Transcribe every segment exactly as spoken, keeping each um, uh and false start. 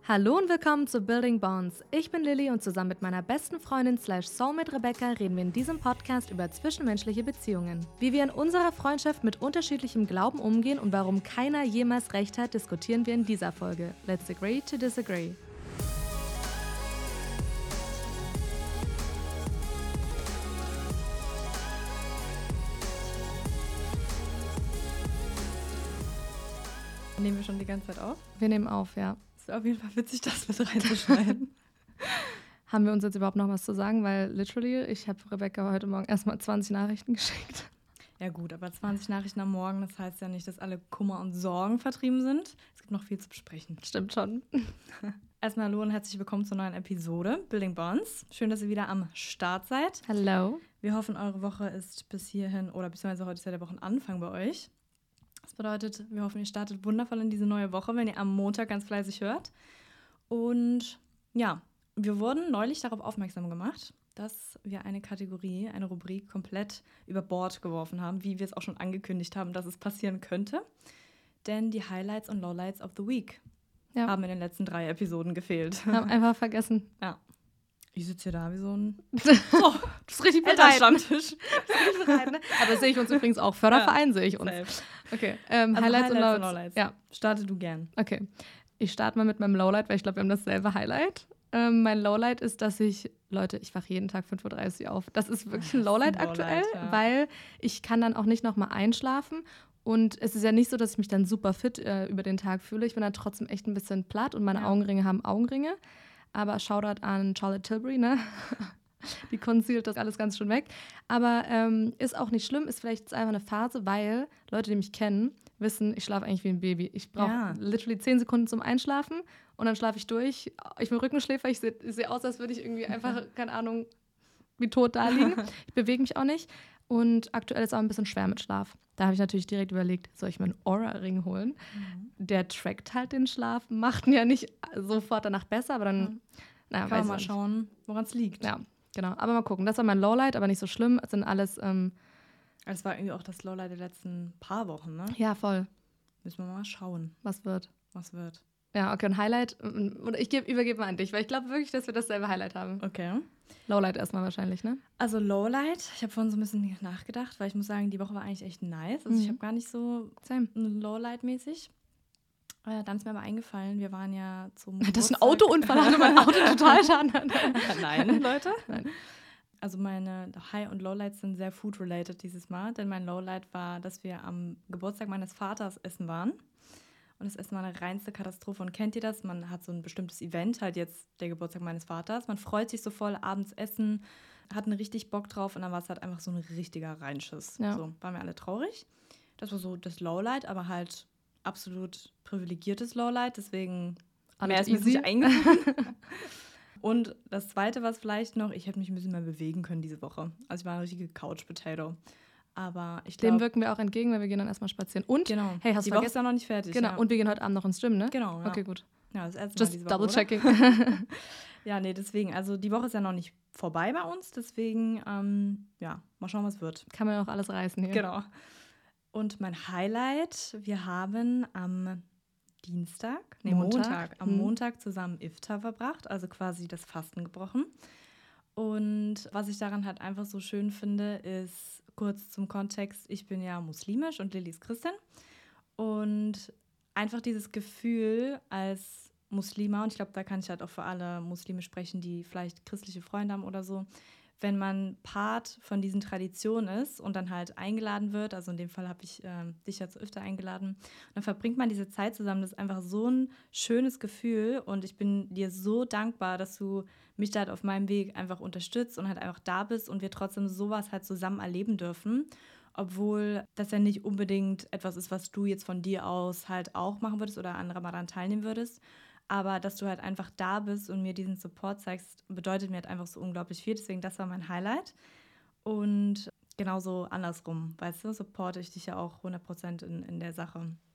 Hallo und willkommen zu Building Bonds. Ich bin Lilly und zusammen mit meiner besten Freundin slash Soulmate Rebecca reden wir in diesem Podcast über zwischenmenschliche Beziehungen. Wie wir in unserer Freundschaft mit unterschiedlichem Glauben umgehen und warum keiner jemals recht hat, diskutieren wir in dieser Folge. Let's agree to disagree. Nehmen wir schon die ganze Zeit auf? Wir nehmen auf, ja. Es wäre auf jeden Fall witzig, das mit reinzuschneiden. Haben wir uns jetzt überhaupt noch was zu sagen? Weil literally, ich habe Rebecca heute Morgen erstmal zwanzig Nachrichten geschickt. Ja gut, aber zwanzig Nachrichten am Morgen, das heißt ja nicht, dass alle Kummer und Sorgen vertrieben sind. Es gibt noch viel zu besprechen. Stimmt schon. Erstmal hallo und herzlich willkommen zur neuen Episode Building Bonds. Schön, dass ihr wieder am Start seid. Hallo. Wir hoffen, eure Woche ist bis hierhin, oder beziehungsweise heute ist ja der Wochenanfang bei euch. Das bedeutet, wir hoffen, ihr startet wundervoll in diese neue Woche, wenn ihr am Montag ganz fleißig hört. Und ja, wir wurden neulich darauf aufmerksam gemacht, dass wir eine Kategorie, eine Rubrik komplett über Bord geworfen haben, wie wir es auch schon angekündigt haben, dass es passieren könnte. Denn die Highlights und Lowlights of the Week ja. haben in den letzten drei Episoden gefehlt. Haben einfach vergessen. Ja. Ich sitze hier da wie so ein oh, das ist richtig bereit. Stammtisch. bereit, ne? Aber sehe ich uns übrigens auch. Förderverein ja, sehe ich uns. Safe. Okay, ähm, also Highlights, Highlights und Lowlights. Lowlights. Ja. Starte du gern. Okay, ich starte mal mit meinem Lowlight, weil ich glaube, wir haben dasselbe Highlight. Ähm, mein Lowlight ist, dass ich, Leute, ich wache jeden Tag fünf Uhr dreißig auf. Das ist wirklich ein Lowlight, ein Lowlight aktuell, ja. Weil ich kann dann auch nicht nochmal einschlafen. Und es ist ja nicht so, dass ich mich dann super fit äh, über den Tag fühle. Ich bin dann trotzdem echt ein bisschen platt und meine ja. Augenringe haben Augenringe. Aber Shoutout an Charlotte Tilbury, ne? Die concealt das alles ganz schön weg. Aber ähm, ist auch nicht schlimm, ist vielleicht einfach eine Phase, weil Leute, die mich kennen, wissen, ich schlafe eigentlich wie ein Baby. Ich brauche ja. literally zehn Sekunden zum Einschlafen und dann schlafe ich durch. Ich bin Rückenschläfer, ich sehe seh aus, als würde ich irgendwie einfach, keine Ahnung, wie tot da liegen. Ich bewege mich auch nicht. Und aktuell ist auch ein bisschen schwer mit Schlaf. Da habe ich natürlich direkt überlegt, soll ich mir einen Aura-Ring holen? Mhm. Der trackt halt den Schlaf, macht ihn ja nicht sofort danach besser, aber dann, mhm. naja, kann weiß man mal nicht. schauen, woran es liegt. Ja, genau. Aber mal gucken. Das war mein Lowlight, aber nicht so schlimm. Es sind alles, ähm, Es war irgendwie auch das Lowlight der letzten paar Wochen, ne? Ja, voll. Müssen wir mal schauen. Was wird? Was wird? Ja, okay, ein Highlight. Oder ich geb, übergebe mal an dich, weil ich glaube wirklich, dass wir dasselbe Highlight haben. Okay. Lowlight erstmal wahrscheinlich, ne? Also Lowlight, ich habe vorhin so ein bisschen nachgedacht, weil ich muss sagen, die Woche war eigentlich echt nice. Also mhm. ich habe gar nicht so Same. Lowlight-mäßig. Äh, dann ist mir aber eingefallen, wir waren ja zum Das ist ein Autounfall, hatte mein Auto total schaden. Nein, Leute. Nein. Also meine High- und Lowlights sind sehr food-related dieses Mal, denn mein Lowlight war, dass wir am Geburtstag meines Vaters essen waren. Und das Essen war eine reinste Katastrophe. Und kennt ihr das? Man hat so ein bestimmtes Event, halt jetzt der Geburtstag meines Vaters. Man freut sich so voll, abends essen, hat einen richtig Bock drauf und dann war es halt einfach so ein richtiger Reinschiss. Ja. So, waren wir alle traurig. Das war so das Lowlight, aber halt absolut privilegiertes Lowlight, deswegen mehr ist mir nicht eingefallen. Und das Zweite, was vielleicht noch, ich hätte mich ein bisschen mehr bewegen können diese Woche. Also ich war eine richtige Couch-Potato. Aber ich glaube... Dem wirken wir auch entgegen, weil wir gehen dann erstmal spazieren. Und, genau. hey, hast du vergessen? Die Woche ist ja noch nicht fertig. Genau, ja. und wir gehen heute Abend noch ins Gym, ne? Genau, ja. Okay, gut. Ja, das erste Just Mal diese Woche, double checking. Ja, nee, deswegen, also die Woche ist ja noch nicht vorbei bei uns, deswegen, ähm, ja, mal schauen, was wird. Kann man auch alles reißen hier. Genau. Und mein Highlight, wir haben am Dienstag, nee, Montag, Montag am hm. Montag zusammen Iftar verbracht, also quasi das Fasten gebrochen. Und was ich daran halt einfach so schön finde, ist, kurz zum Kontext, ich bin ja muslimisch und Lilly ist Christin. Und einfach dieses Gefühl als Muslima, und ich glaube, da kann ich halt auch für alle Muslime sprechen, die vielleicht christliche Freunde haben oder so, wenn man Part von diesen Traditionen ist und dann halt eingeladen wird, also in dem Fall habe ich äh, dich ja zu Iftar eingeladen, und dann verbringt man diese Zeit zusammen, das ist einfach so ein schönes Gefühl und ich bin dir so dankbar, dass du mich da halt auf meinem Weg einfach unterstützt und halt einfach da bist und wir trotzdem sowas halt zusammen erleben dürfen, obwohl das ja nicht unbedingt etwas ist, was du jetzt von dir aus halt auch machen würdest oder an Ramadan teilnehmen würdest. Aber dass du halt einfach da bist und mir diesen Support zeigst, bedeutet mir halt einfach so unglaublich viel. Deswegen, das war mein Highlight. Und genauso andersrum, weißt du, supporte ich dich ja auch hundert Prozent in, in der Sache.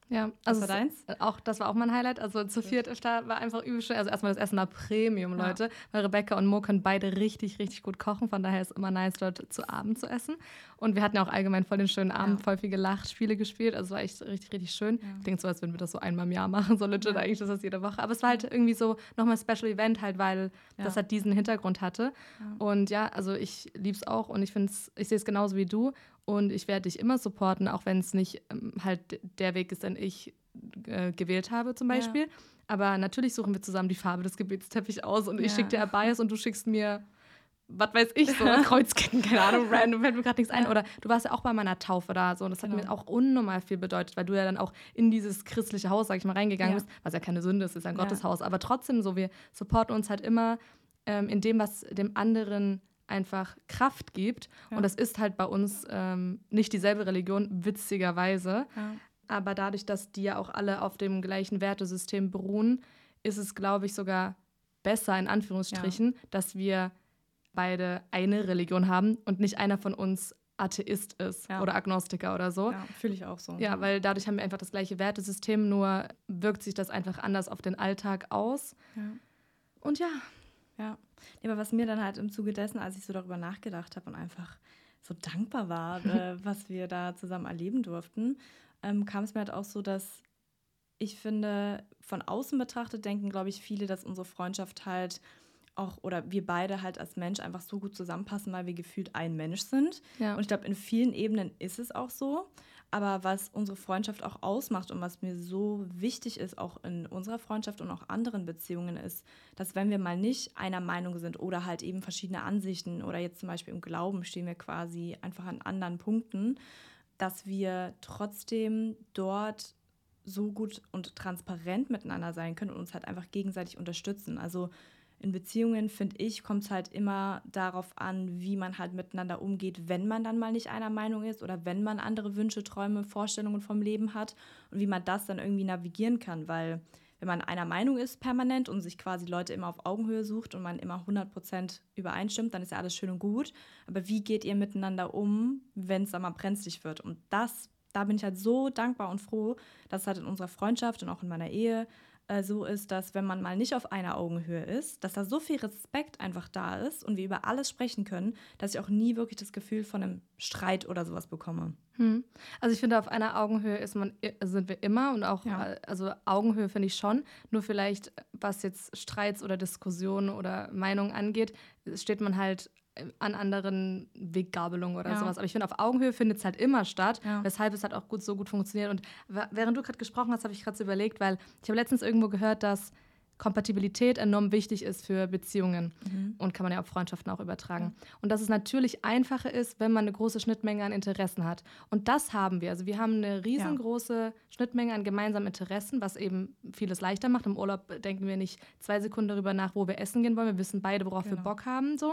Ja, also was war deins? Auch, das war auch mein Highlight. Also zu viert Iftar war einfach übel schön. Also erstmal das Essen war Premium, ja. Leute. Weil Rebecca und Mo können beide richtig, richtig gut kochen. Von daher ist es immer nice, dort zu Abend zu essen. Und wir hatten ja auch allgemein voll den schönen Abend, ja. voll viel gelacht, Spiele gespielt. Also es war echt richtig, richtig schön. Ja. Klingt so, als würden wir das so einmal im Jahr machen. So legit ja. eigentlich ist das jede Woche. Aber es war halt irgendwie so nochmal ein Special Event halt, weil ja. das halt diesen Hintergrund hatte. Ja. Und ja, also ich liebe es auch und ich finde es, ich sehe es genauso wie du. Und ich werde dich immer supporten, auch wenn es nicht ähm, halt der Weg ist, den ich äh, gewählt habe zum Beispiel. Ja. Aber natürlich suchen wir zusammen die Farbe des Gebetsteppichs aus und ja. ich schicke dir Abayas und du schickst mir, was weiß ich, so Kreuzketten, keine Ahnung, random, fällt mir gerade nichts ein. Ja. Oder du warst ja auch bei meiner Taufe da so und das genau. hat mir auch unnormal viel bedeutet, weil du ja dann auch in dieses christliche Haus, sag ich mal, reingegangen ja. bist, was ja keine Sünde ist, ist ein ja. Gotteshaus. Aber trotzdem so, wir supporten uns halt immer ähm, in dem, was dem anderen einfach Kraft gibt. Ja. Und das ist halt bei uns ähm, nicht dieselbe Religion, witzigerweise. Ja. Aber dadurch, dass die ja auch alle auf dem gleichen Wertesystem beruhen, ist es, glaube ich, sogar besser, in Anführungsstrichen, ja. dass wir beide eine Religion haben und nicht einer von uns Atheist ist ja. oder Agnostiker oder so. Ja, fühle ich auch so. Ja, weil dadurch haben wir einfach das gleiche Wertesystem, nur wirkt sich das einfach anders auf den Alltag aus. Ja. Und ja. Ja, aber was mir dann halt im Zuge dessen, als ich so darüber nachgedacht habe und einfach so dankbar war, äh, was wir da zusammen erleben durften, ähm, kam es mir halt auch so, dass ich finde, von außen betrachtet denken, glaube ich, viele, dass unsere Freundschaft halt auch, oder wir beide halt als Mensch einfach so gut zusammenpassen, weil wir gefühlt ein Mensch sind. Ja. Und ich glaube, in vielen Ebenen ist es auch so. Aber was unsere Freundschaft auch ausmacht und was mir so wichtig ist, auch in unserer Freundschaft und auch anderen Beziehungen, ist, dass wenn wir mal nicht einer Meinung sind oder halt eben verschiedene Ansichten oder jetzt zum Beispiel im Glauben stehen wir quasi einfach an anderen Punkten, dass wir trotzdem dort so gut und transparent miteinander sein können und uns halt einfach gegenseitig unterstützen. Also in Beziehungen, finde ich, kommt es halt immer darauf an, wie man halt miteinander umgeht, wenn man dann mal nicht einer Meinung ist oder wenn man andere Wünsche, Träume, Vorstellungen vom Leben hat und wie man das dann irgendwie navigieren kann, weil wenn man einer Meinung ist permanent und sich quasi Leute immer auf Augenhöhe sucht und man immer hundert Prozent übereinstimmt, dann ist ja alles schön und gut, aber wie geht ihr miteinander um, wenn es dann mal brenzlig wird? Und das, da bin ich halt so dankbar und froh, dass es halt in unserer Freundschaft und auch in meiner Ehe so ist, dass wenn man mal nicht auf einer Augenhöhe ist, dass da so viel Respekt einfach da ist und wir über alles sprechen können, dass ich auch nie wirklich das Gefühl von einem Streit oder sowas bekomme. Hm. Also ich finde, auf einer Augenhöhe ist man, sind wir immer und auch, ja. also Augenhöhe finde ich schon, nur vielleicht, was jetzt Streits oder Diskussionen oder Meinungen angeht, steht man halt an anderen Weggabelungen oder ja. sowas. Aber ich finde, auf Augenhöhe findet es halt immer statt, ja. weshalb es halt auch gut, so gut funktioniert. Und während du gerade gesprochen hast, habe ich gerade so überlegt, weil ich habe letztens irgendwo gehört, dass Kompatibilität enorm wichtig ist für Beziehungen mhm. und kann man ja auf Freundschaften auch übertragen. Ja. Und dass es natürlich einfacher ist, wenn man eine große Schnittmenge an Interessen hat. Und das haben wir. Also wir haben eine riesengroße ja. Schnittmenge an gemeinsamen Interessen, was eben vieles leichter macht. Im Urlaub denken wir nicht zwei Sekunden darüber nach, wo wir essen gehen wollen. Wir wissen beide, worauf genau. wir Bock haben, so.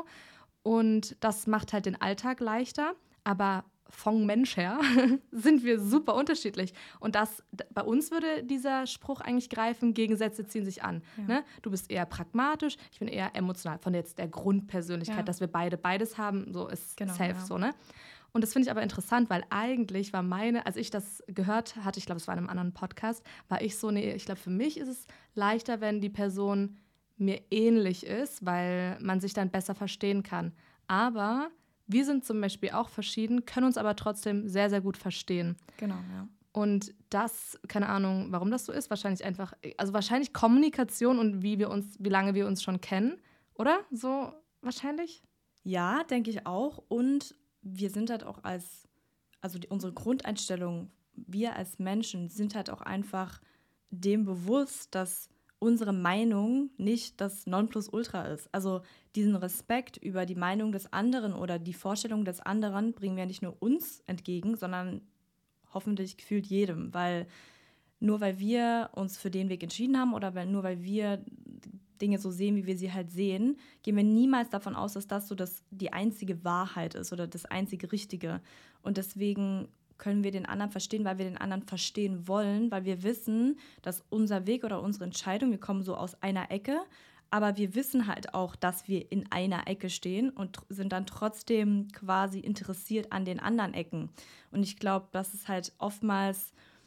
Und das macht halt den Alltag leichter, aber vom Mensch her sind wir super unterschiedlich. Und das, bei uns würde dieser Spruch eigentlich greifen, Gegensätze ziehen sich an. Ja. Ne? Du bist eher pragmatisch, ich bin eher emotional. Von jetzt der Grundpersönlichkeit, ja. dass wir beide beides haben, so ist genau, safe. Ja. So, ne? Und das finde ich aber interessant, weil eigentlich war meine, als ich das gehört hatte, ich glaube, es war in einem anderen Podcast, war ich so, nee, ich glaube, für mich ist es leichter, wenn die Person mir ähnlich ist, weil man sich dann besser verstehen kann. Aber wir sind zum Beispiel auch verschieden, können uns aber trotzdem sehr, sehr gut verstehen. Genau, ja. Und das, keine Ahnung, warum das so ist, wahrscheinlich einfach, also wahrscheinlich Kommunikation und wie wir uns, wie lange wir uns schon kennen, oder? So wahrscheinlich? Ja, denke ich auch. Und wir sind halt auch als, also die, unsere Grundeinstellung, wir als Menschen sind halt auch einfach dem bewusst, dass unsere Meinung nicht das Nonplusultra ist. Also diesen Respekt über die Meinung des anderen oder die Vorstellung des anderen bringen wir nicht nur uns entgegen, sondern hoffentlich gefühlt jedem. Weil nur weil wir uns für den Weg entschieden haben oder weil, nur weil wir Dinge so sehen, wie wir sie halt sehen, gehen wir niemals davon aus, dass das so das, die einzige Wahrheit ist oder das einzige Richtige. Und deswegen können wir den anderen verstehen, weil wir den anderen verstehen wollen, weil wir wissen, dass unser Weg oder unsere Entscheidung, wir kommen so aus einer Ecke, aber wir wissen halt auch, dass wir in einer Ecke stehen und sind dann trotzdem quasi interessiert an den anderen Ecken. Und ich glaube, das ist halt oftmals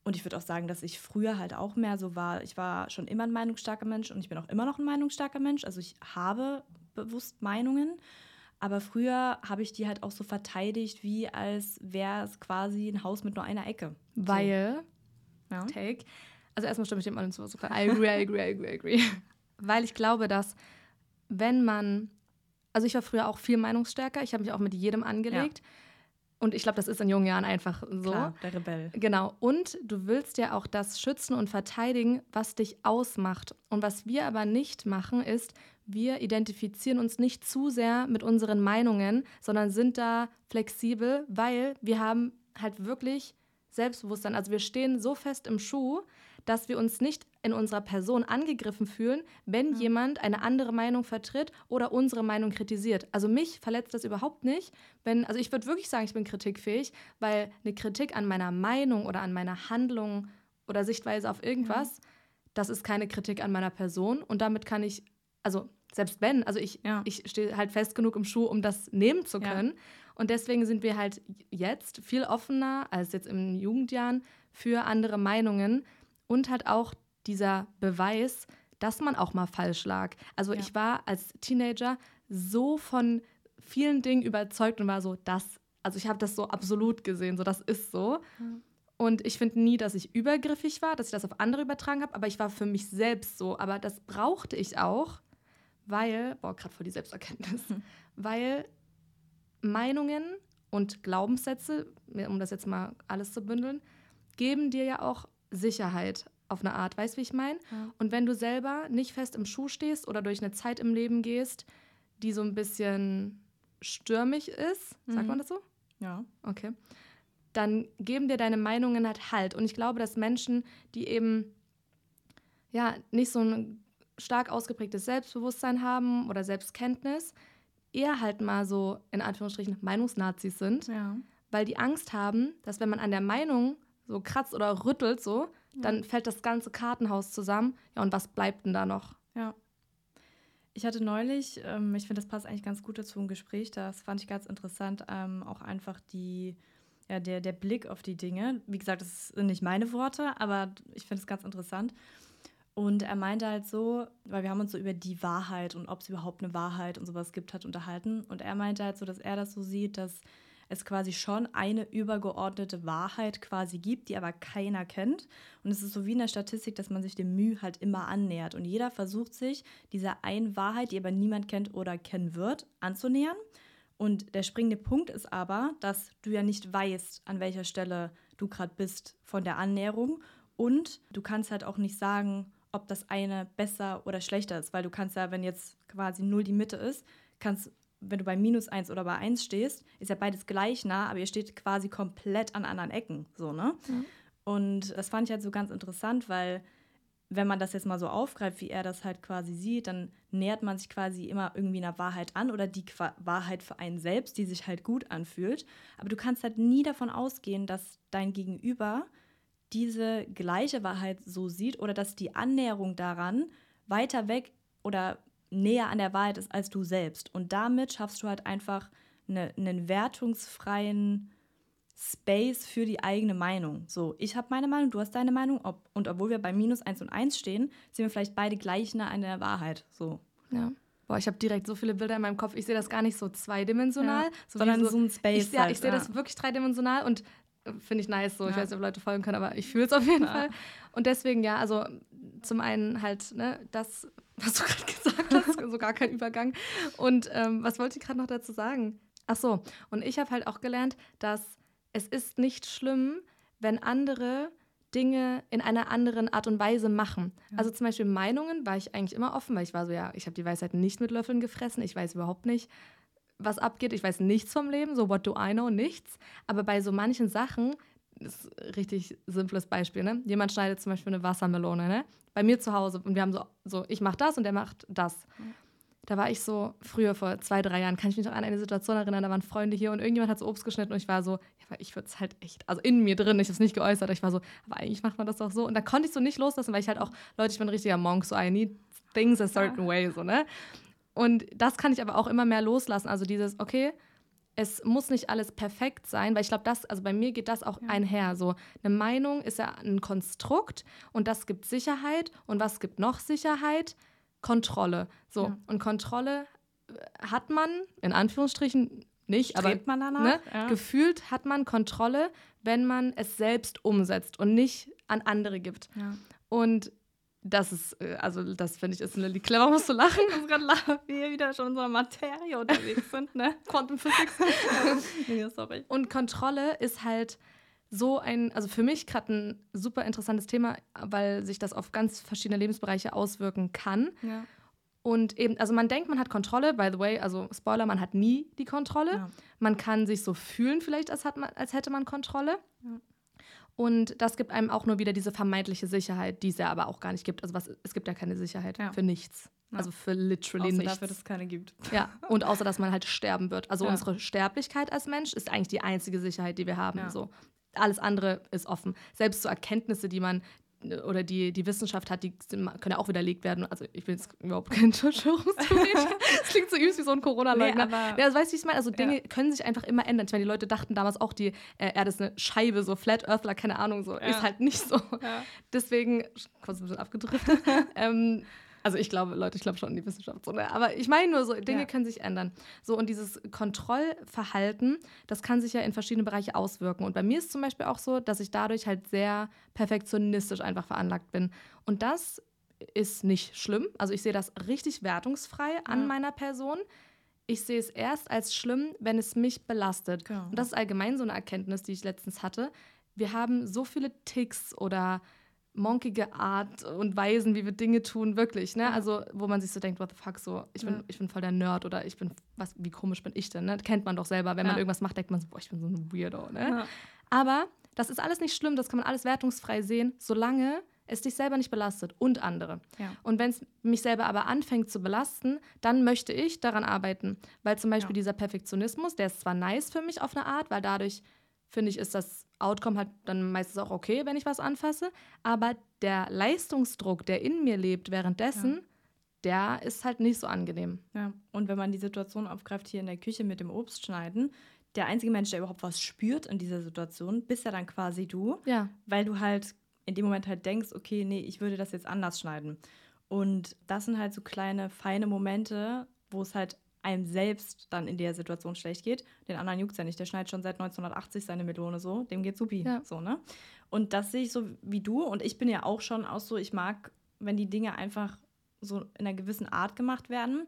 Und ich würde auch sagen, dass ich früher halt auch mehr so war. Ich war schon immer ein meinungsstarker Mensch und ich bin auch immer noch ein meinungsstarker Mensch. Also ich habe bewusst Meinungen. Aber früher habe ich die halt auch so verteidigt, wie als wäre es quasi ein Haus mit nur einer Ecke. Weil, so. ja. take, also erstmal stimme ich dem allen zu. So, I agree, I agree, I agree, I agree. Weil ich glaube, dass wenn man, also ich war früher auch viel meinungsstärker. Ich habe mich auch mit jedem angelegt. Ja. Und ich glaube, das ist in jungen Jahren einfach so. Klar, der Rebell. Genau. Und du willst ja auch das schützen und verteidigen, was dich ausmacht. Und was wir aber nicht machen, ist, wir identifizieren uns nicht zu sehr mit unseren Meinungen, sondern sind da flexibel, weil wir haben halt wirklich Selbstbewusstsein. Also wir stehen so fest im Schuh, dass wir uns nicht in unserer Person angegriffen fühlen, wenn ja. jemand eine andere Meinung vertritt oder unsere Meinung kritisiert. Also mich verletzt das überhaupt nicht, wenn, also ich würde wirklich sagen, ich bin kritikfähig, weil eine Kritik an meiner Meinung oder an meiner Handlung oder Sichtweise auf irgendwas, ja. das ist keine Kritik an meiner Person und damit kann ich, also selbst wenn, also ich, ja. ich stehe halt fest genug im Schuh, um das nehmen zu können. Ja. Und deswegen sind wir halt jetzt viel offener als jetzt in den Jugendjahren für andere Meinungen. Und halt auch dieser Beweis, dass man auch mal falsch lag. Also ja. ich war als Teenager so von vielen Dingen überzeugt und war so, das, also ich habe das so absolut gesehen, so das ist so. Ja. Und ich finde nie, dass ich übergriffig war, dass ich das auf andere übertragen habe, aber ich war für mich selbst so. Aber das brauchte ich auch, weil, boah, gerade vor die Selbsterkenntnis, mhm. weil Meinungen und Glaubenssätze, um das jetzt mal alles zu bündeln, geben dir ja auch Sicherheit auf eine Art, weißt du, wie ich meine? Ja. Und wenn du selber nicht fest im Schuh stehst oder durch eine Zeit im Leben gehst, die so ein bisschen stürmig ist, mhm. sagt man das so? Ja. Okay. Dann geben dir deine Meinungen halt Halt. Und ich glaube, dass Menschen, die eben ja nicht so ein stark ausgeprägtes Selbstbewusstsein haben oder Selbstkenntnis, eher halt mal so, in Anführungsstrichen, Meinungsnazis sind, ja. weil die Angst haben, dass wenn man an der Meinung so kratzt oder rüttelt so, ja. dann fällt das ganze Kartenhaus zusammen. Ja, und was bleibt denn da noch? Ja. Ich hatte neulich, ähm, ich finde, das passt eigentlich ganz gut dazu im Gespräch, das fand ich ganz interessant, ähm, auch einfach die, ja, der, der Blick auf die Dinge. Wie gesagt, das sind nicht meine Worte, aber ich finde es ganz interessant. Und er meinte halt so, weil wir haben uns so über die Wahrheit und ob es überhaupt eine Wahrheit und sowas gibt, hat unterhalten. Und er meinte halt so, dass er das so sieht, dass es quasi schon eine übergeordnete Wahrheit quasi gibt, die aber keiner kennt. Und es ist so wie in der Statistik, dass man sich dem Müh halt immer annähert. Und jeder versucht sich dieser einen Wahrheit, die aber niemand kennt oder kennen wird, anzunähern. Und der springende Punkt ist aber, dass du ja nicht weißt, an welcher Stelle du gerade bist von der Annäherung. Und du kannst halt auch nicht sagen, ob das eine besser oder schlechter ist. Weil du kannst ja, wenn jetzt quasi null die Mitte ist, kannst wenn du bei minus eins oder bei eins stehst, ist ja beides gleich nah, aber ihr steht quasi komplett an anderen Ecken. So, ne? Mhm. Und das fand ich halt so ganz interessant, weil wenn man das jetzt mal so aufgreift, wie er das halt quasi sieht, dann nähert man sich quasi immer irgendwie einer Wahrheit an oder die Qua- Wahrheit für einen selbst, die sich halt gut anfühlt. Aber du kannst halt nie davon ausgehen, dass dein Gegenüber diese gleiche Wahrheit so sieht oder dass die Annäherung daran weiter weg oder näher an der Wahrheit ist als du selbst. Und damit schaffst du halt einfach eine, einen wertungsfreien Space für die eigene Meinung. So, ich habe meine Meinung, du hast deine Meinung. Ob, und obwohl wir bei minus eins und eins stehen, sind wir vielleicht beide gleich nah an der Wahrheit. So. Ja. Boah, ich habe direkt so viele Bilder in meinem Kopf. Ich sehe das gar nicht so zweidimensional. Ja, so sondern so, so ein Space. Ich, ja, halt, ich sehe ja. das wirklich dreidimensional und finde ich nice so. Ja. Ich weiß nicht, ob Leute folgen können, aber ich fühle es auf jeden ja. Fall. Und deswegen, ja, also zum einen halt, ne, das, was du gerade gesagt hast, so gar kein Übergang. Und ähm, was wollte ich gerade noch dazu sagen? Ach so, und ich habe halt auch gelernt, dass es ist nicht schlimm, wenn andere Dinge in einer anderen Art und Weise machen. Ja. Also zum Beispiel Meinungen war ich eigentlich immer offen, weil ich war so, ja, ich habe die Weisheit nicht mit Löffeln gefressen, ich weiß überhaupt nicht, was abgeht, ich weiß nichts vom Leben, so what do I know, nichts. Aber bei so manchen Sachen, das ist ein richtig simples Beispiel, ne? Jemand schneidet zum Beispiel eine Wassermelone, ne? Bei mir zu Hause und wir haben so, so ich mache das und der macht das. Mhm. Da war ich so, früher vor zwei, drei Jahren, kann ich mich noch an eine Situation erinnern, da waren Freunde hier und irgendjemand hat so Obst geschnitten und ich war so, ja, ich würde es halt echt, also in mir drin, ich habe es nicht geäußert, ich war so, aber eigentlich macht man das doch so. Und da konnte ich so nicht loslassen, weil ich halt auch, Leute, ich bin ein richtiger Monk, so I need things a certain way, so, ne? Und das kann ich aber auch immer mehr loslassen, also dieses, okay, es muss nicht alles perfekt sein, weil ich glaube, das, also bei mir geht das auch ja. einher. So, eine Meinung ist ja ein Konstrukt und das gibt Sicherheit. Und was gibt noch Sicherheit? Kontrolle. So, ja. und Kontrolle hat man, in Anführungsstrichen, nicht, Strebt aber man danach? Ne, ja. gefühlt hat man Kontrolle, wenn man es selbst umsetzt und nicht an andere gibt. Ja. Und das ist, also das finde ich, ist Lilly clever, musst du lachen. Ich muss gerade lachen, wie wir wieder schon in unserer Materie unterwegs sind, ne? Quantum Physics. nee, sorry. Und Kontrolle ist halt so ein, also für mich gerade ein super interessantes Thema, weil sich das auf ganz verschiedene Lebensbereiche auswirken kann. Ja. Und eben, also man denkt, man hat Kontrolle, by the way, also Spoiler, man hat nie die Kontrolle. Ja. Man kann sich so fühlen vielleicht, als, hat man, als hätte man Kontrolle. Ja. Und das gibt einem auch nur wieder diese vermeintliche Sicherheit, die es ja aber auch gar nicht gibt. Also was, es gibt ja keine Sicherheit ja. für nichts. Ja. Also für literally außer nichts. dafür, dass es keine gibt. Ja, und außer, dass man halt sterben wird. Also ja. unsere Sterblichkeit als Mensch ist eigentlich die einzige Sicherheit, die wir haben. Ja. So. Alles andere ist offen. Selbst so Erkenntnisse, die man oder die, die Wissenschaft hat, die sind, können ja auch widerlegt werden. Also ich will jetzt überhaupt keine Verschwörungstheorie. Das klingt so übelst wie so ein Corona-Leugner. Nee, ja, also weißt du, wie ich meine? Also Dinge ja. können sich einfach immer ändern. Ich meine, die Leute dachten damals auch, die äh, Erde ist eine Scheibe, so Flat Earthler, keine Ahnung, so. Ja. Ist halt nicht so. Ja. Deswegen, kurz ein bisschen abgedriftet. ähm, Also ich glaube, Leute, ich glaube schon in die Wissenschaft. So, ne? Aber ich meine nur so, Dinge ja. können sich ändern. So, und dieses Kontrollverhalten, das kann sich ja in verschiedene Bereiche auswirken. Und bei mir ist zum Beispiel auch so, dass ich dadurch halt sehr perfektionistisch einfach veranlagt bin. Und das ist nicht schlimm. Also ich sehe das richtig wertungsfrei an ja. meiner Person. Ich sehe es erst als schlimm, wenn es mich belastet. Genau. Und das ist allgemein so eine Erkenntnis, die ich letztens hatte. Wir haben so viele Ticks oder monkige Art und Weisen, wie wir Dinge tun, wirklich, ne? Ja. Also, wo man sich so denkt, what the fuck, so, ich bin, ja. ich bin voll der Nerd oder ich bin, was, wie komisch bin ich denn, ne? Kennt man doch selber, wenn ja. man irgendwas macht, denkt man so, boah, ich bin so ein Weirdo, ne? Ja. Aber das ist alles nicht schlimm, das kann man alles wertungsfrei sehen, solange es dich selber nicht belastet und andere. Ja. Und wenn es mich selber aber anfängt zu belasten, dann möchte ich daran arbeiten, weil zum Beispiel ja. dieser Perfektionismus, der ist zwar nice für mich auf eine Art, weil dadurch finde ich, ist das Outcome halt dann meistens auch okay, wenn ich was anfasse. Aber der Leistungsdruck, der in mir lebt währenddessen, ja. der ist halt nicht so angenehm. Ja, und wenn man die Situation aufgreift hier in der Küche mit dem Obstschneiden, der einzige Mensch, der überhaupt was spürt in dieser Situation, bist ja dann quasi du. Ja. Weil du halt in dem Moment halt denkst, okay, nee, ich würde das jetzt anders schneiden. Und das sind halt so kleine, feine Momente, wo es halt einem selbst dann in der Situation schlecht geht. Den anderen juckt es ja nicht. Der schneidet schon seit neunzehnhundertachtzig seine Melone so. Dem geht's supi. Ja. So, ne? Und das sehe ich so wie du. Und ich bin ja auch schon auch so, ich mag, wenn die Dinge einfach so in einer gewissen Art gemacht werden.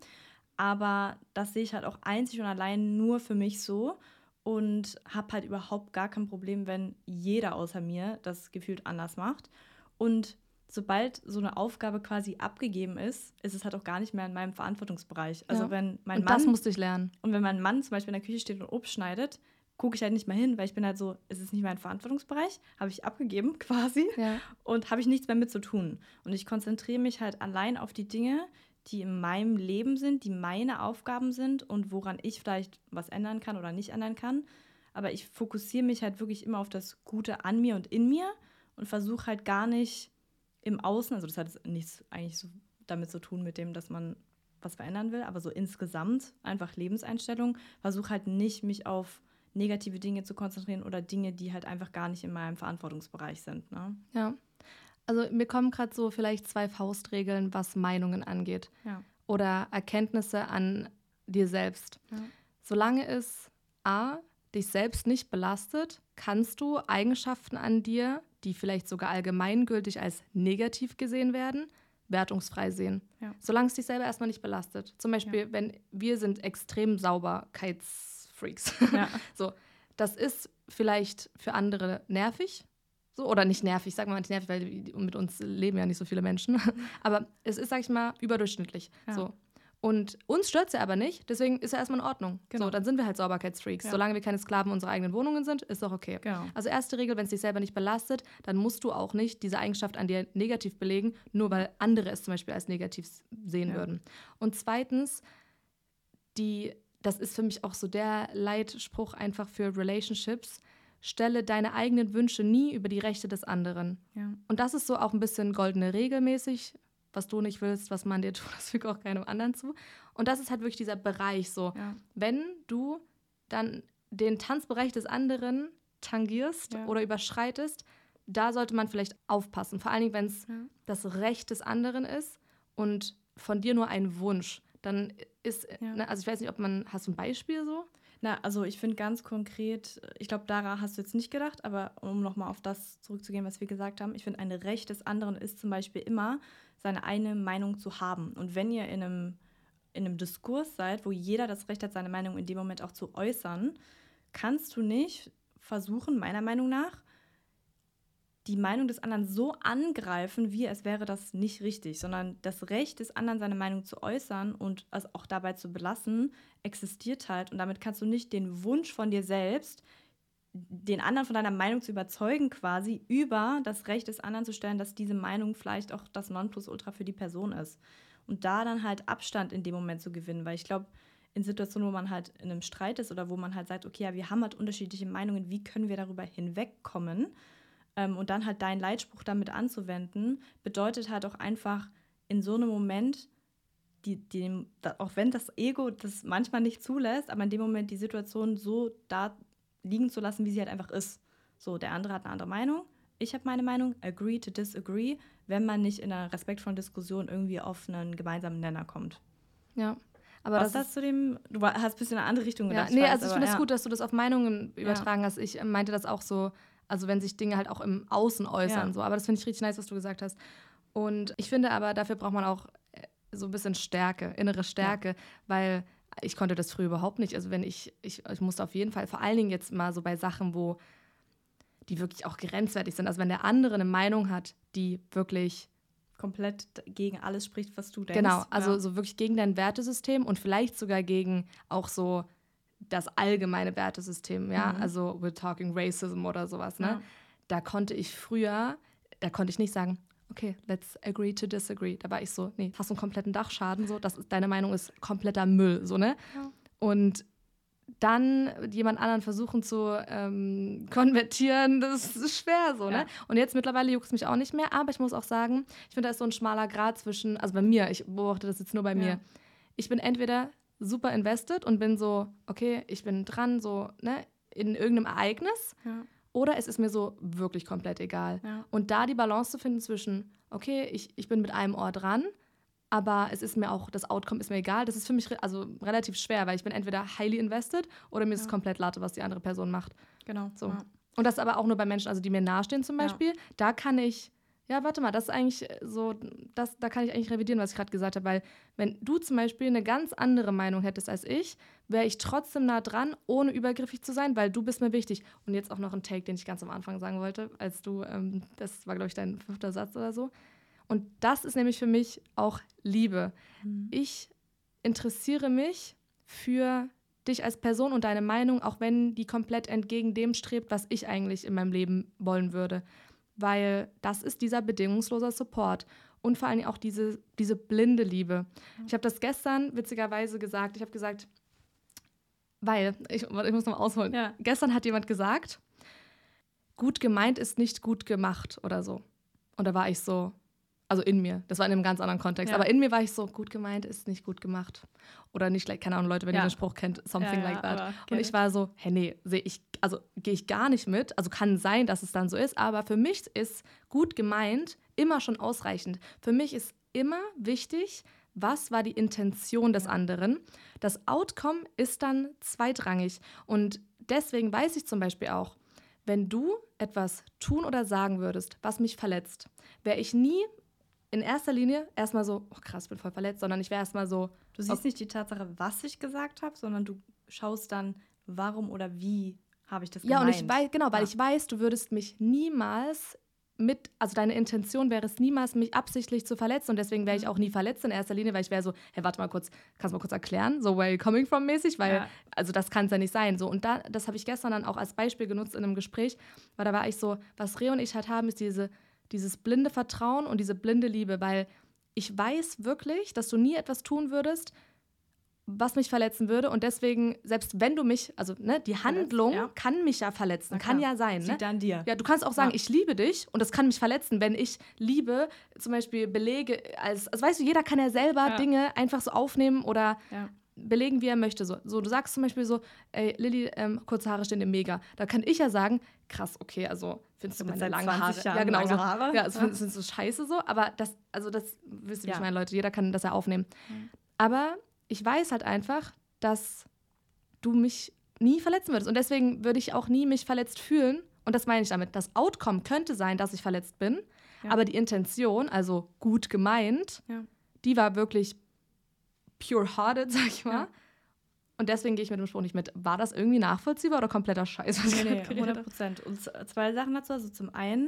Aber das sehe ich halt auch einzig und allein nur für mich so. Und habe halt überhaupt gar kein Problem, wenn jeder außer mir das gefühlt anders macht. Und sobald so eine Aufgabe quasi abgegeben ist, ist es halt auch gar nicht mehr in meinem Verantwortungsbereich. Also ja. wenn mein und Mann, das musste ich lernen. Und wenn mein Mann zum Beispiel in der Küche steht und Obst schneidet, gucke ich halt nicht mehr hin, weil ich bin halt so, es ist nicht mein Verantwortungsbereich, habe ich abgegeben quasi ja. und habe ich nichts mehr mit zu tun. Und ich konzentriere mich halt allein auf die Dinge, die in meinem Leben sind, die meine Aufgaben sind und woran ich vielleicht was ändern kann oder nicht ändern kann. Aber ich fokussiere mich halt wirklich immer auf das Gute an mir und in mir und versuche halt gar nicht im Außen, also das hat nichts eigentlich so damit zu tun mit dem, dass man was verändern will, aber so insgesamt einfach Lebenseinstellung, versuche halt nicht, mich auf negative Dinge zu konzentrieren oder Dinge, die halt einfach gar nicht in meinem Verantwortungsbereich sind. Ne? Ja, also mir kommen gerade so vielleicht zwei Faustregeln, was Meinungen angeht. Ja. Oder Erkenntnisse an dir selbst. Ja. Solange es A, dich selbst nicht belastet, kannst du Eigenschaften an dir, die vielleicht sogar allgemeingültig als negativ gesehen werden, wertungsfrei sehen. Ja. Solange es dich selber erstmal nicht belastet. Zum Beispiel, ja. wenn wir sind extrem Sauberkeitsfreaks. Ja. So, das ist vielleicht für andere nervig. So, oder nicht nervig, sagen wir mal nicht nervig, weil mit uns leben ja nicht so viele Menschen. Aber es ist, sag ich mal, überdurchschnittlich. Ja. So. Und uns stört es ja aber nicht, deswegen ist ja erstmal in Ordnung. Genau. So, dann sind wir halt Sauberkeitsfreaks. Ja. Solange wir keine Sklaven unserer eigenen Wohnungen sind, ist doch okay. Genau. Also erste Regel, wenn es dich selber nicht belastet, dann musst du auch nicht diese Eigenschaft an dir negativ belegen, nur weil andere es zum Beispiel als negativ sehen Ja. würden. Und zweitens, die, das ist für mich auch so der Leitspruch einfach für Relationships, stelle deine eigenen Wünsche nie über die Rechte des anderen. Ja. Und das ist so auch ein bisschen goldene Regel mäßig. Was du nicht willst, was man dir tut, das fügt auch keinem anderen zu. Und das ist halt wirklich dieser Bereich so. Ja. Wenn du dann den Tanzbereich des anderen tangierst ja. oder überschreitest, da sollte man vielleicht aufpassen. Vor allen Dingen, wenn es ja. das Recht des anderen ist und von dir nur ein Wunsch. Dann ist, ja. ne, also ich weiß nicht, ob man, hast du ein Beispiel so? Na, also ich finde ganz konkret, ich glaube, daran hast du jetzt nicht gedacht, aber um nochmal auf das zurückzugehen, was wir gesagt haben, ich finde, ein Recht des anderen ist zum Beispiel immer, seine eigene Meinung zu haben. Und wenn ihr in einem, in einem Diskurs seid, wo jeder das Recht hat, seine Meinung in dem Moment auch zu äußern, kannst du nicht versuchen, meiner Meinung nach, die Meinung des anderen so angreifen, wie es wäre das nicht richtig, sondern das Recht des anderen, seine Meinung zu äußern und es auch dabei zu belassen, existiert halt. Und damit kannst du nicht den Wunsch von dir selbst, den anderen von deiner Meinung zu überzeugen quasi, über das Recht des anderen zu stellen, dass diese Meinung vielleicht auch das Nonplusultra für die Person ist. Und da dann halt Abstand in dem Moment zu gewinnen, weil ich glaube, in Situationen, wo man halt in einem Streit ist oder wo man halt sagt, okay, ja, wir haben halt unterschiedliche Meinungen, wie können wir darüber hinwegkommen? Ähm, und dann halt deinen Leitspruch damit anzuwenden, bedeutet halt auch einfach in so einem Moment, die, die, auch wenn das Ego das manchmal nicht zulässt, aber in dem Moment die Situation so da liegen zu lassen, wie sie halt einfach ist. So, der andere hat eine andere Meinung, ich habe meine Meinung, agree to disagree, wenn man nicht in einer respektvollen Diskussion irgendwie auf einen gemeinsamen Nenner kommt. Ja. Aber Was das ist zu dem, du hast ein bisschen in eine andere Richtung gedacht. Ja, nee, ich weiß, also ich finde es ja. gut, dass du das auf Meinungen übertragen ja. hast. Ich meinte das auch so, also wenn sich Dinge halt auch im Außen äußern. Ja. So. Aber das finde ich richtig nice, was du gesagt hast. Und ich finde aber, dafür braucht man auch so ein bisschen Stärke, innere Stärke, ja. weil ich konnte das früher überhaupt nicht. Also wenn ich, ich, ich musste auf jeden Fall, vor allen Dingen jetzt mal so bei Sachen, wo die wirklich auch grenzwertig sind. Also wenn der andere eine Meinung hat, die wirklich komplett gegen alles spricht, was du denkst. Genau, also ja. so wirklich gegen dein Wertesystem und vielleicht sogar gegen auch so das allgemeine Wertesystem, ja, mhm. also we're talking racism oder sowas, ne? Ja. Da konnte ich früher, da konnte ich nicht sagen, okay, let's agree to disagree. Da war ich so, nee, hast du einen kompletten Dachschaden, so, das ist, deine Meinung ist kompletter Müll, so, ne? Ja. Und dann jemand anderen versuchen zu ähm, konvertieren, das ist schwer so, ja. ne? Und jetzt mittlerweile juckt es mich auch nicht mehr, aber ich muss auch sagen, ich finde, da ist so ein schmaler Grat zwischen, also bei mir, ich beobachte das jetzt nur bei ja. mir, ich bin entweder super invested und bin so, okay, ich bin dran, so, ne, in irgendeinem Ereignis, ja. oder es ist mir so wirklich komplett egal. Ja. Und da die Balance zu finden zwischen, okay, ich, ich bin mit einem Ohr dran, aber es ist mir auch, das Outcome ist mir egal. Das ist für mich re- also relativ schwer, weil ich bin entweder highly invested oder mir ja. ist es komplett Latte, was die andere Person macht. Genau. So. Ja. Und das aber auch nur bei Menschen, also die mir nahestehen zum Beispiel. Ja. Da kann ich, ja, warte mal, das ist eigentlich so, das, da kann ich eigentlich revidieren, was ich gerade gesagt habe, weil wenn du zum Beispiel eine ganz andere Meinung hättest als ich, wäre ich trotzdem nah dran, ohne übergriffig zu sein, weil du bist mir wichtig. Und jetzt auch noch ein Take, den ich ganz am Anfang sagen wollte, als du, ähm, das war, glaube ich, dein fünfter Satz oder so. Und das ist nämlich für mich auch Liebe. Mhm. Ich interessiere mich für dich als Person und deine Meinung, auch wenn die komplett entgegen dem strebt, was ich eigentlich in meinem Leben wollen würde. Weil das ist dieser bedingungslose Support und vor allem auch diese, diese blinde Liebe. Mhm. Ich habe das gestern witzigerweise gesagt. Ich habe gesagt, weil, ich, ich muss noch mal ausholen. Ja. Gestern hat jemand gesagt, gut gemeint ist nicht gut gemacht oder so. Und da war ich so, also in mir, das war in einem ganz anderen Kontext, ja. aber in mir war ich so, gut gemeint ist nicht gut gemacht. Oder nicht, like, keine Ahnung, Leute, wenn ja. ihr den Spruch kennt, something ja, ja, like that. Und ich war so, hä, nee, sehe ich, also gehe ich gar nicht mit. Also kann sein, dass es dann so ist, aber für mich ist gut gemeint immer schon ausreichend. Für mich ist immer wichtig, was war die Intention des anderen. Das Outcome ist dann zweitrangig. Und deswegen weiß ich zum Beispiel auch, wenn du etwas tun oder sagen würdest, was mich verletzt, wäre ich nie in erster Linie erstmal so, oh krass, bin voll verletzt, sondern ich wäre erstmal so. Du siehst nicht die Tatsache, was ich gesagt habe, sondern du schaust dann, warum oder wie habe ich das gemeint. Ja, und ich weiß, genau, weil ja. ich weiß, du würdest mich niemals mit, also deine Intention wäre es niemals, mich absichtlich zu verletzen und deswegen wäre ich auch nie verletzt in erster Linie, weil ich wäre so, hey, warte mal kurz, kannst du mal kurz erklären, so where you coming from mäßig, weil, ja. also das kann es ja nicht sein, so. Und da, das habe ich gestern dann auch als Beispiel genutzt in einem Gespräch, weil da war ich so, was Reh und ich halt haben, ist diese dieses blinde Vertrauen und diese blinde Liebe, weil ich weiß wirklich, dass du nie etwas tun würdest, was mich verletzen würde und deswegen, selbst wenn du mich, also ne, die Handlung ja. kann mich ja verletzen, kann ja sein. Liegt ne? an dir. Ja, du kannst auch sagen, ja. ich liebe dich und das kann mich verletzen, wenn ich Liebe zum Beispiel belege, als, also weißt du, jeder kann ja selber ja. Dinge einfach so aufnehmen oder, ja. belegen, wie er möchte. So, so du sagst zum Beispiel so, ey, Lilly, ähm, kurze Haare stehen dir mega. Da kann ich ja sagen, krass, okay, also findest du meine langen Haare? Jahren ja, genau lange so. Haare? Ja, es ja. sind so scheiße so, aber das, also das, wisst ihr, wie ja. ich meine, Leute, jeder kann das ja aufnehmen. Mhm. Aber ich weiß halt einfach, dass du mich nie verletzen würdest und deswegen würde ich auch nie mich verletzt fühlen und das meine ich damit. Das Outcome könnte sein, dass ich verletzt bin, ja. aber die Intention, also gut gemeint, ja. die war wirklich pure-hearted, sag ich mal. Ja. Und deswegen gehe ich mit dem Spruch nicht mit. War das irgendwie nachvollziehbar oder kompletter Scheiß? Was nee, nee, hundert Prozent. Und zwei Sachen dazu. Also zum einen,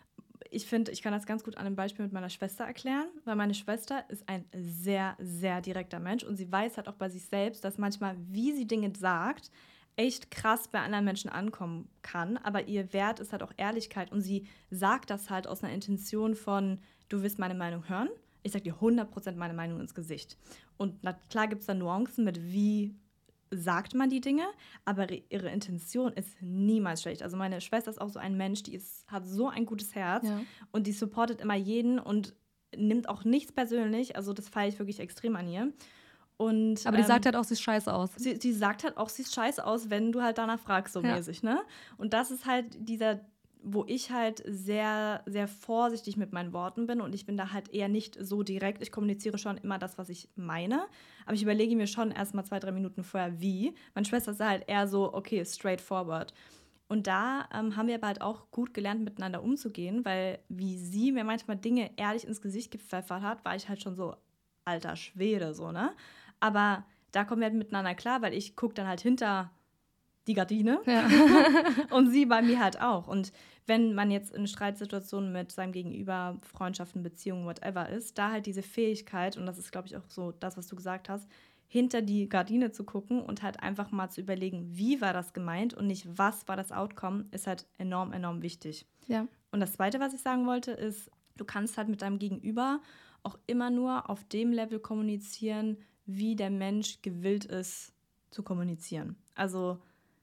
ich finde, ich kann das ganz gut an einem Beispiel mit meiner Schwester erklären, weil meine Schwester ist ein sehr, sehr direkter Mensch und sie weiß halt auch bei sich selbst, dass manchmal, wie sie Dinge sagt, echt krass bei anderen Menschen ankommen kann. Aber ihr Wert ist halt auch Ehrlichkeit und sie sagt das halt aus einer Intention von, du willst meine Meinung hören. Ich sage dir hundert Prozent meine Meinung ins Gesicht. Und na, klar gibt es da Nuancen mit, wie sagt man die Dinge, aber ihre Intention ist niemals schlecht. Also meine Schwester ist auch so ein Mensch, die ist, hat so ein gutes Herz ja. und die supportet immer jeden und nimmt auch nichts persönlich. Also das feiere ich wirklich extrem an ihr. Und, aber die ähm, sagt halt auch, sie ist scheiße aus. Sie, sie sagt halt auch, sie ist scheiße aus, wenn du halt danach fragst, so ja. mäßig, ne? Und das ist halt dieser, wo ich halt sehr, sehr vorsichtig mit meinen Worten bin und ich bin da halt eher nicht so direkt. Ich kommuniziere schon immer das, was ich meine, aber ich überlege mir schon erst mal zwei, drei Minuten vorher, wie. Meine Schwester ist halt eher so, okay, straightforward. Und da ähm, haben wir aber halt auch gut gelernt, miteinander umzugehen, weil wie sie mir manchmal Dinge ehrlich ins Gesicht gepfeffert hat, war ich halt schon so, alter Schwede, so, ne? Aber da kommen wir halt miteinander klar, weil ich gucke dann halt hinter die Gardine ja. und sie bei mir halt auch. Und wenn man jetzt in Streitsituationen mit seinem Gegenüber, Freundschaften, Beziehungen, whatever ist, da halt diese Fähigkeit, und das ist, glaube ich, auch so das, was du gesagt hast, hinter die Gardine zu gucken und halt einfach mal zu überlegen, wie war das gemeint und nicht, was war das Outcome, ist halt enorm, enorm wichtig. Ja. Und das Zweite, was ich sagen wollte, ist, du kannst halt mit deinem Gegenüber auch immer nur auf dem Level kommunizieren, wie der Mensch gewillt ist, zu kommunizieren. Also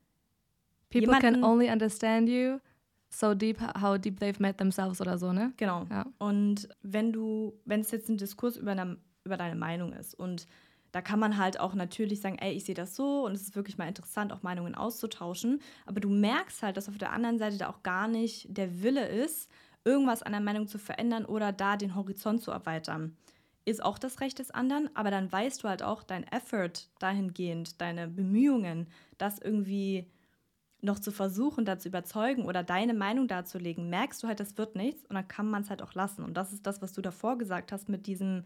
People can only understand you so deep how deep they've met themselves oder so, ne? Genau. Ja. Und wenn du, wenn es jetzt ein Diskurs über, eine, über deine Meinung ist und da kann man halt auch natürlich sagen, ey, ich sehe das so und es ist wirklich mal interessant, auch Meinungen auszutauschen, aber du merkst halt, dass auf der anderen Seite da auch gar nicht der Wille ist, irgendwas an der Meinung zu verändern oder da den Horizont zu erweitern. Ist auch das Recht des anderen, aber dann weißt du halt auch, dein Effort dahingehend, deine Bemühungen, das irgendwie noch zu versuchen, da zu überzeugen oder deine Meinung darzulegen, merkst du halt, das wird nichts und dann kann man es halt auch lassen. Und das ist das, was du davor gesagt hast mit diesem,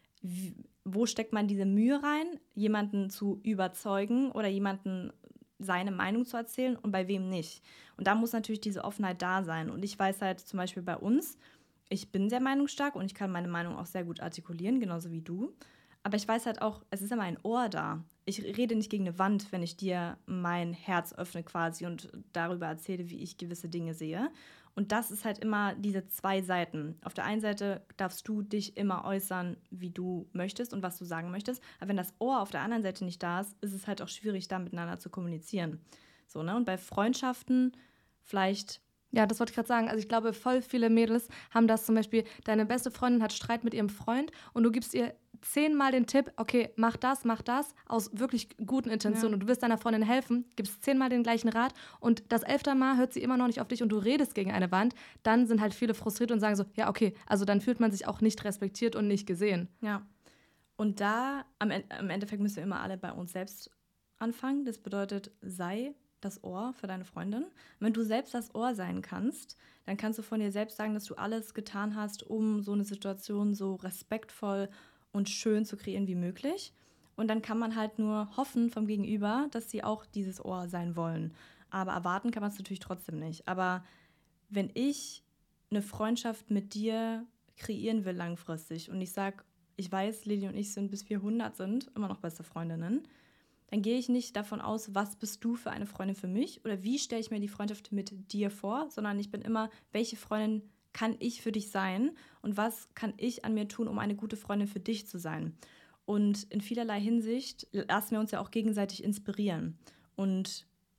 wo steckt man diese Mühe rein, jemanden zu überzeugen oder jemanden seine Meinung zu erzählen und bei wem nicht. Und da muss natürlich diese Offenheit da sein. Und ich weiß halt zum Beispiel bei uns, ich bin sehr meinungsstark und ich kann meine Meinung auch sehr gut artikulieren, genauso wie du. Aber ich weiß halt auch, es ist immer ein Ohr da. Ich rede nicht gegen eine Wand, wenn ich dir mein Herz öffne quasi und darüber erzähle, wie ich gewisse Dinge sehe. Und das ist halt immer diese zwei Seiten. Auf der einen Seite darfst du dich immer äußern, wie du möchtest und was du sagen möchtest. Aber wenn das Ohr auf der anderen Seite nicht da ist, ist es halt auch schwierig, da miteinander zu kommunizieren. So, ne? Und bei Freundschaften vielleicht... Ja, das wollte ich gerade sagen. Also ich glaube, voll viele Mädels haben das zum Beispiel, deine beste Freundin hat Streit mit ihrem Freund und du gibst ihr zehnmal den Tipp, okay, mach das, mach das, aus wirklich guten Intentionen. Ja. Und du willst deiner Freundin helfen, gibst zehnmal den gleichen Rat und das elfte Mal hört sie immer noch nicht auf dich und du redest gegen eine Wand, dann sind halt viele frustriert und sagen so, ja, okay, also dann fühlt man sich auch nicht respektiert und nicht gesehen. Ja, und da, am, im Endeffekt müssen wir immer alle bei uns selbst anfangen. Das bedeutet, sei das Ohr für deine Freundin. Wenn du selbst das Ohr sein kannst, dann kannst du von dir selbst sagen, dass du alles getan hast, um so eine Situation so respektvoll und schön zu kreieren wie möglich. Und dann kann man halt nur hoffen vom Gegenüber, dass sie auch dieses Ohr sein wollen. Aber erwarten kann man es natürlich trotzdem nicht. Aber wenn ich eine Freundschaft mit dir kreieren will langfristig und ich sage, ich weiß, Lilly und ich sind, bis wir hundert sind, immer noch beste Freundinnen, dann gehe ich nicht davon aus, was bist du für eine Freundin für mich oder wie stelle ich mir die Freundschaft mit dir vor, sondern ich bin immer, welche Freundin kann ich für dich sein und was kann ich an mir tun, um eine gute Freundin für dich zu sein. Und in vielerlei Hinsicht lassen wir uns ja auch gegenseitig inspirieren. Und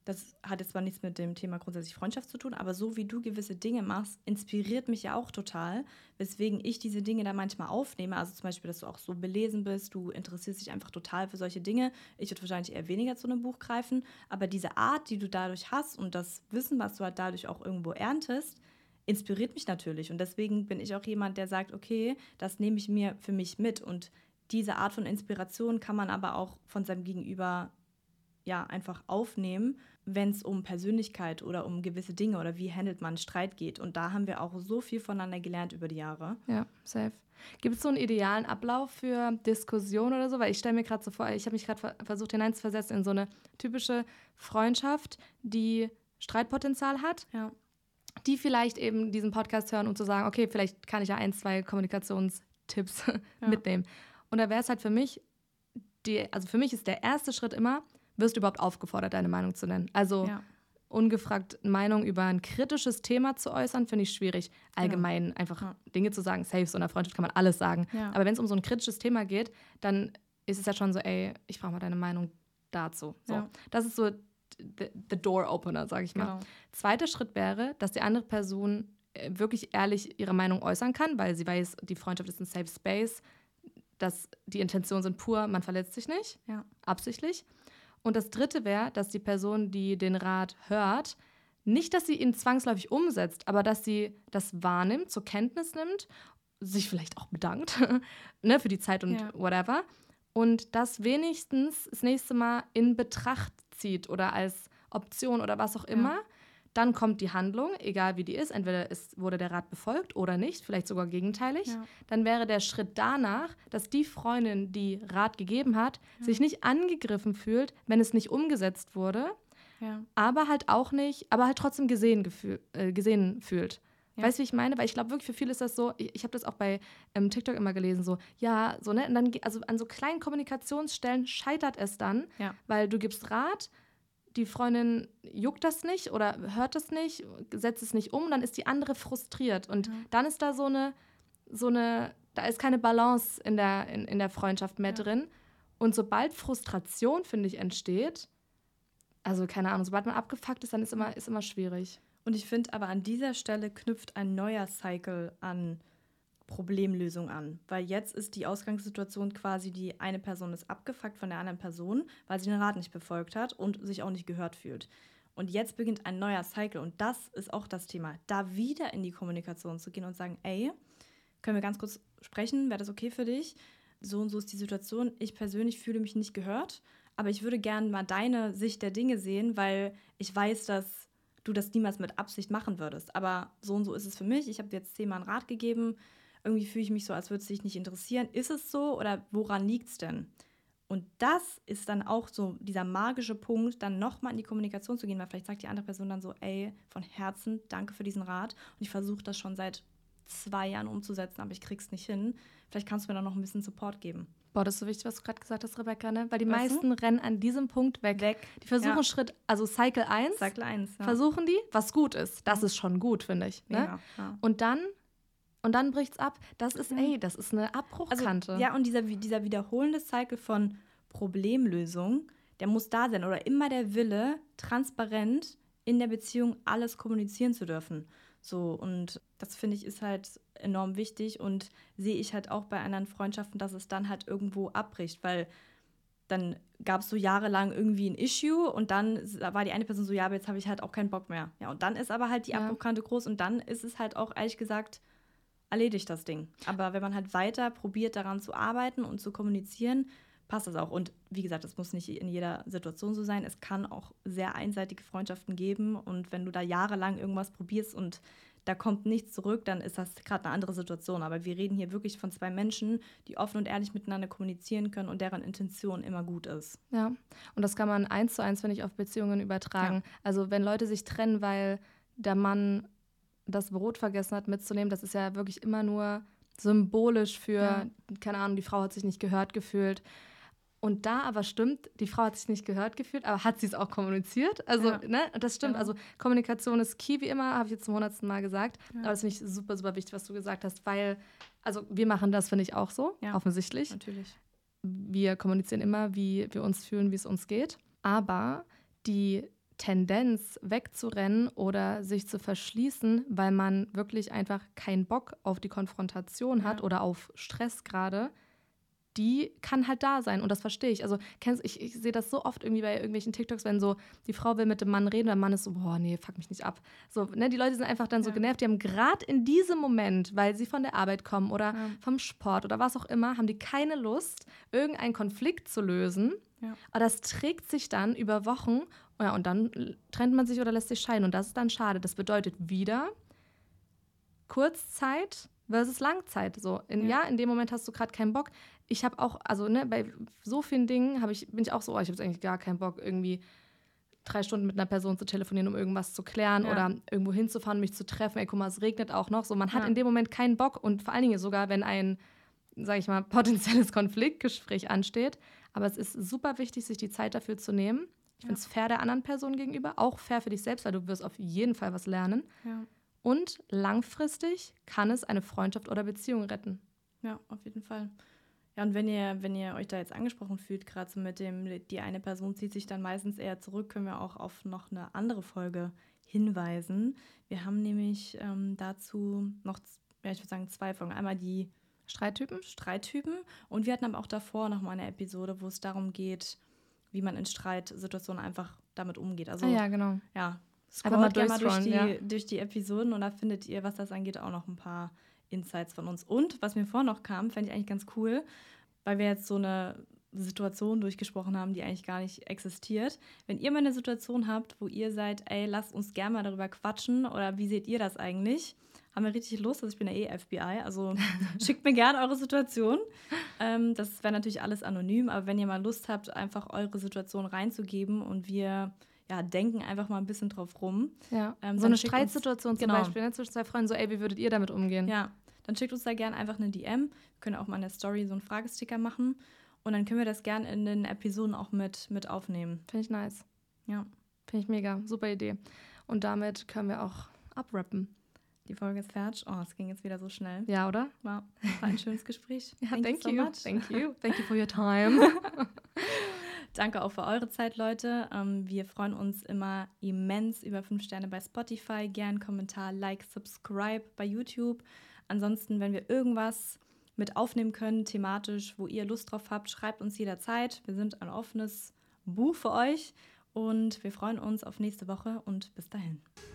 das hat jetzt zwar nichts mit dem Thema grundsätzlich Freundschaft zu tun, aber so wie du gewisse Dinge machst, inspiriert mich ja auch total, weswegen ich diese Dinge dann manchmal aufnehme. Also zum Beispiel, dass du auch so belesen bist, du interessierst dich einfach total für solche Dinge. Ich würde wahrscheinlich eher weniger zu einem Buch greifen, aber diese Art, die du dadurch hast und das Wissen, was du halt dadurch auch irgendwo erntest, inspiriert mich natürlich. Und deswegen bin ich auch jemand, der sagt, okay, das nehme ich mir für mich mit. Und diese Art von Inspiration kann man aber auch von seinem Gegenüber ja einfach aufnehmen, wenn es um Persönlichkeit oder um gewisse Dinge oder wie handelt man Streit geht. Und da haben wir auch so viel voneinander gelernt über die Jahre. Ja, safe. Gibt es so einen idealen Ablauf für Diskussion oder so? Weil ich stelle mir gerade so vor, ich habe mich gerade ver- versucht hineinzuversetzen in so eine typische Freundschaft, die Streitpotenzial hat. Ja. Die vielleicht eben diesen Podcast hören und zu sagen, okay, vielleicht kann ich ja ein, zwei Kommunikationstipps ja. mitnehmen. Und da wäre es halt für mich, die, also für mich ist der erste Schritt immer, wirst du überhaupt aufgefordert, deine Meinung zu nennen. Also ja. ungefragt Meinung über ein kritisches Thema zu äußern, finde ich schwierig. Allgemein genau. einfach ja. Dinge zu sagen, safe, so in einer Freundschaft kann man alles sagen. Ja. Aber wenn es um so ein kritisches Thema geht, dann ist es ja schon so, ey, ich frage mal deine Meinung dazu. So. Ja. Das ist so The, the door opener, sage ich mal. Genau. Zweiter Schritt wäre, dass die andere Person wirklich ehrlich ihre Meinung äußern kann, weil sie weiß, die Freundschaft ist ein Safe Space, dass die Intentionen sind pur, man verletzt sich nicht, ja. absichtlich. Und das Dritte wäre, dass die Person, die den Rat hört, nicht, dass sie ihn zwangsläufig umsetzt, aber dass sie das wahrnimmt, zur Kenntnis nimmt, sich vielleicht auch bedankt ne, für die Zeit und ja. whatever. Und das wenigstens das nächste Mal in Betracht zieht oder als Option oder was auch immer. Ja. Dann kommt die Handlung, egal wie die ist. Entweder ist, wurde der Rat befolgt oder nicht, vielleicht sogar gegenteilig. Ja. Dann wäre der Schritt danach, dass die Freundin, die Rat gegeben hat, ja. sich nicht angegriffen fühlt, wenn es nicht umgesetzt wurde, ja. aber halt auch nicht, aber halt trotzdem gesehen, gefühl, äh, gesehen fühlt. Ja. Weißt du, wie ich meine? Weil ich glaube, wirklich für viele ist das so, ich, ich habe das auch bei ähm, TikTok immer gelesen, so, ja, so, ne, und dann, also an so kleinen Kommunikationsstellen scheitert es dann, ja. weil du gibst Rat, die Freundin juckt das nicht oder hört das nicht, setzt es nicht um, dann ist die andere frustriert und ja. dann ist da so eine, so eine, da ist keine Balance in der, in, in der Freundschaft mehr ja. drin und sobald Frustration, finde ich, entsteht, also keine Ahnung, sobald man abgefuckt ist, dann ist immer, ist immer schwierig. Und ich finde aber an dieser Stelle knüpft ein neuer Cycle an Problemlösung an. Weil jetzt ist die Ausgangssituation quasi, die eine Person ist abgefuckt von der anderen Person, weil sie den Rat nicht befolgt hat und sich auch nicht gehört fühlt. Und jetzt beginnt ein neuer Cycle. Und das ist auch das Thema, da wieder in die Kommunikation zu gehen und sagen, ey, können wir ganz kurz sprechen? Wäre das okay für dich? So und so ist die Situation. Ich persönlich fühle mich nicht gehört, aber ich würde gerne mal deine Sicht der Dinge sehen, weil ich weiß, dass du das niemals mit Absicht machen würdest. Aber so und so ist es für mich. Ich habe dir jetzt zehnmal einen Rat gegeben. Irgendwie fühle ich mich so, als würde es dich nicht interessieren. Ist es so oder woran liegt es denn? Und das ist dann auch so dieser magische Punkt, dann nochmal in die Kommunikation zu gehen, weil vielleicht sagt die andere Person dann so, ey, von Herzen, danke für diesen Rat. Und ich versuche das schon seit zwei Jahren umzusetzen, aber ich krieg's nicht hin. Vielleicht kannst du mir dann noch ein bisschen Support geben. Boah, das ist so wichtig, was du gerade gesagt hast, Rebecca, ne? Weil die weißt meisten du? rennen an diesem Punkt weg. weg. Die versuchen ja. Schritt, also Cycle eins, Cycle eins ja. versuchen die, was gut ist. Das ist schon gut, finde ich. Ne? Ja, ja. Und dann, und dann bricht's ab. Das ist, ey, das ist eine Abbruchkante. Also, ja, und dieser, dieser wiederholende Cycle von Problemlösung, der muss da sein. Oder immer der Wille, transparent in der Beziehung alles kommunizieren zu dürfen. So, und das finde ich ist halt enorm wichtig und sehe ich halt auch bei anderen Freundschaften, dass es dann halt irgendwo abbricht, weil dann gab es so jahrelang irgendwie ein Issue und dann war die eine Person so, ja, aber jetzt habe ich halt auch keinen Bock mehr. Ja, und dann ist aber halt die ja. Abbruchkante groß und dann ist es halt auch, ehrlich gesagt, erledigt das Ding. Aber wenn man halt weiter probiert, daran zu arbeiten und zu kommunizieren, passt das auch. Und wie gesagt, das muss nicht in jeder Situation so sein. Es kann auch sehr einseitige Freundschaften geben. Und wenn du da jahrelang irgendwas probierst und da kommt nichts zurück, dann ist das gerade eine andere Situation. Aber wir reden hier wirklich von zwei Menschen, die offen und ehrlich miteinander kommunizieren können und deren Intention immer gut ist. Ja, und das kann man eins zu eins, finde ich, auf Beziehungen übertragen. Ja. Also wenn Leute sich trennen, weil der Mann das Brot vergessen hat mitzunehmen, das ist ja wirklich immer nur symbolisch für, ja. keine Ahnung, die Frau hat sich nicht gehört gefühlt. Und da aber stimmt, die Frau hat sich nicht gehört gefühlt, aber hat sie es auch kommuniziert? Also, ja. ne, das stimmt. Ja. Also, Kommunikation ist key, wie immer, habe ich jetzt zum hundertsten Mal gesagt. Ja. Aber das finde ich super, super wichtig, was du gesagt hast, weil, also, wir machen das, finde ich, auch so, ja. offensichtlich. Natürlich. Wir kommunizieren immer, wie wir uns fühlen, wie es uns geht. Aber die, Tendenz wegzurennen oder sich zu verschließen, weil man wirklich einfach keinen Bock auf die Konfrontation hat ja. oder auf Stress gerade, die kann halt da sein und das verstehe ich. Also kennst, ich, ich sehe das so oft irgendwie bei irgendwelchen TikToks, wenn so die Frau will mit dem Mann reden, der Mann ist so, boah, nee, fuck mich nicht ab. So, ne, die Leute sind einfach dann ja. so genervt, die haben gerade in diesem Moment, weil sie von der Arbeit kommen oder ja. vom Sport oder was auch immer, haben die keine Lust, irgendeinen Konflikt zu lösen. Ja. Aber das trägt sich dann über Wochen ja, und dann trennt man sich oder lässt sich scheiden und das ist dann schade. Das bedeutet wieder Kurzzeit versus Langzeit. So, in, ja. ja, in dem Moment hast du gerade keinen Bock. Ich habe auch, also ne, bei so vielen Dingen ich, bin ich auch so, oh, ich habe eigentlich gar keinen Bock, irgendwie drei Stunden mit einer Person zu telefonieren, um irgendwas zu klären ja. oder irgendwo hinzufahren, mich zu treffen. Ey, guck mal, es regnet auch noch. So, man hat ja. in dem Moment keinen Bock und vor allen Dingen sogar, wenn ein, sage ich mal, potenzielles Konfliktgespräch ansteht. Aber es ist super wichtig, sich die Zeit dafür zu nehmen. Ich ja. finde es fair der anderen Person gegenüber, auch fair für dich selbst, weil du wirst auf jeden Fall was lernen. Ja. Und langfristig kann es eine Freundschaft oder Beziehung retten. Ja, auf jeden Fall. Ja, und wenn ihr, wenn ihr euch da jetzt angesprochen fühlt, gerade so mit dem, die eine Person zieht sich dann meistens eher zurück, können wir auch auf noch eine andere Folge hinweisen. Wir haben nämlich ähm, dazu noch, ja, ich würde sagen, zwei Folgen. Einmal die Streittypen, Streittypen und wir hatten aber auch davor noch mal eine Episode, wo es darum geht, wie man in Streitsituationen einfach damit umgeht. Also, ah, ja, genau. Ja, scrollt gerne mal durch die, ja. durch die Episoden und da findet ihr, was das angeht, auch noch ein paar Insights von uns. Und was mir vorher noch kam, fände ich eigentlich ganz cool, weil wir jetzt so eine Situation durchgesprochen haben, die eigentlich gar nicht existiert. Wenn ihr mal eine Situation habt, wo ihr seid, ey, lasst uns gerne mal darüber quatschen oder wie seht ihr das eigentlich? Haben wir richtig Lust, also ich bin ja eh F B I, also schickt mir gerne eure Situation. Ähm, das wäre natürlich alles anonym, aber wenn ihr mal Lust habt, einfach eure Situation reinzugeben und wir ja, denken einfach mal ein bisschen drauf rum. Ja. Ähm, so eine Streitsituation uns, zum genau. Beispiel, ne, zwischen zwei Freunden, so, ey, wie würdet ihr damit umgehen? Ja, dann schickt uns da gerne einfach eine D M. Wir können auch mal in der Story so einen Fragesticker machen und dann können wir das gerne in den Episoden auch mit, mit aufnehmen. Finde ich nice. Ja. Finde ich mega, super Idee. Und damit können wir auch abrappen. Die Folge ist fertig. Oh, es ging jetzt wieder so schnell. Ja, oder? War, war ein schönes Gespräch. Ja, thank, thank you. So much. Thank you. Thank you for your time. Danke auch für eure Zeit, Leute. Ähm, wir freuen uns immer immens über fünf Sterne bei Spotify. Gern Kommentar, Like, Subscribe bei YouTube. Ansonsten, wenn wir irgendwas mit aufnehmen können, thematisch, wo ihr Lust drauf habt, schreibt uns jederzeit. Wir sind ein offenes Buch für euch und wir freuen uns auf nächste Woche und bis dahin.